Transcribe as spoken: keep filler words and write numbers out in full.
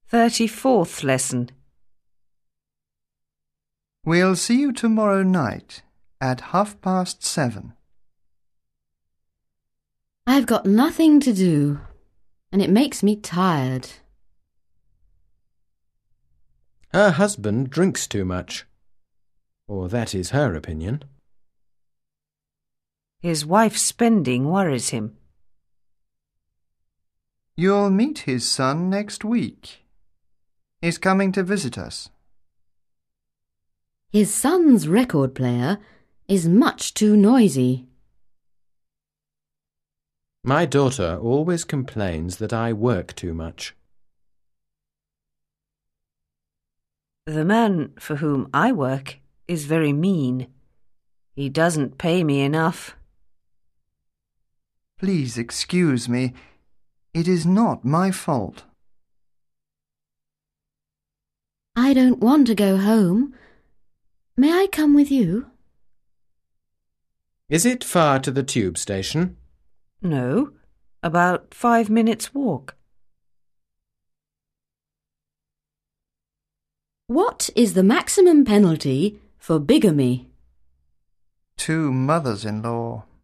Thirty-fourth lesson. We'll see you tomorrow night at half past seven. I've got nothing to do, and it makes me tired. Her husband drinks too much, or that is her opinion. His wife's spending worries him. You'll meet his son next week. He's coming to visit us. His son's record player is much too noisy. My daughter always complains that I work too much. The man for whom I work is very mean. He doesn't pay me enough. Please excuse me. It is not my fault. I don't want to go home. May I come with you? Is it far to the tube station? No, about five minutes' walk. What is the maximum penalty for bigamy? Two mothers-in-law.